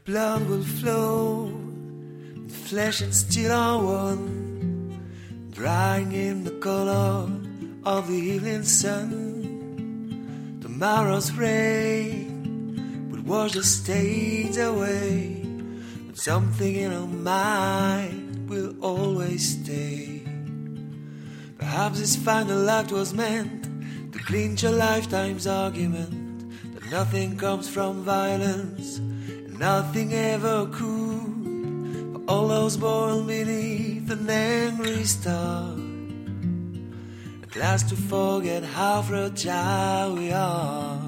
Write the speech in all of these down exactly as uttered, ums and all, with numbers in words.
blood will flow, and flesh and steel are one, drying in the color of the evening sun. Tomorrow's rain will wash the stains away, but something in our mind will always stay. Perhaps this final act was meant to clinch a lifetime's argument, that nothing comes from violence and nothing ever could, for all those born beneath an angry star, at last to forget how fragile we are.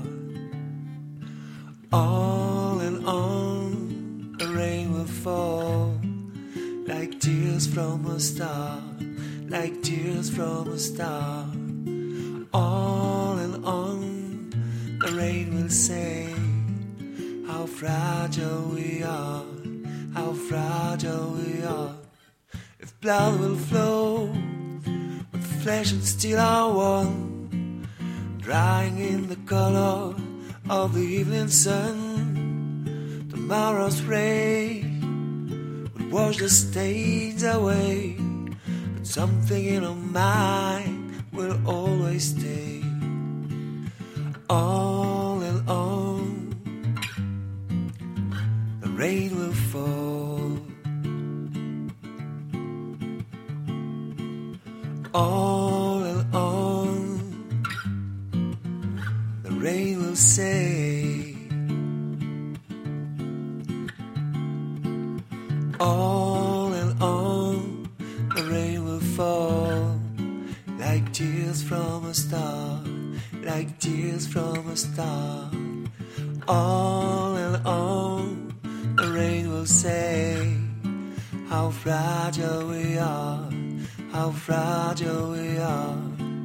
All and on the rain will fall, like tears from a star, like tears from a star. On and on the rain will say how fragile we are, how fragile we are. If blood will flow, when flesh and steel are one, drying in the color of the evening sun, tomorrow's rain will wash the stains away, but something in our mind will always stay. All and on the rain will fall. All and on the rain will say. All and on the rain will fall, like tears from a star, like tears from a star. On and on the rain will say how fragile we are, how fragile we are.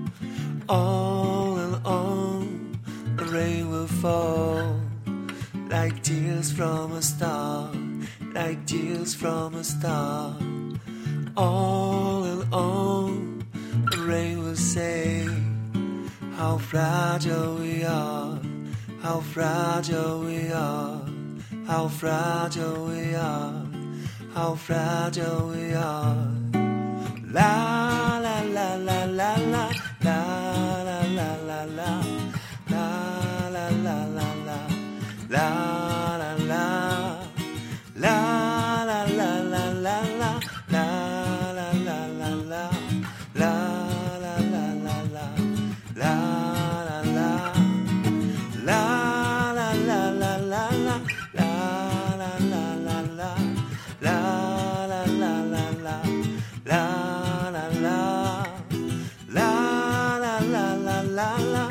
On and on the rain will fall, like tears from a star, like tears from a star. On and on the rain will say how fragile we are, how fragile we are, how fragile we are, how fragile we are. La la la la la la, la la la la la, la la la la la, la la la, la la la la la la, la la la la la, la la la la la, la la la, la la la la la la, la la la la la, la la la la la, la la la, la la la la la.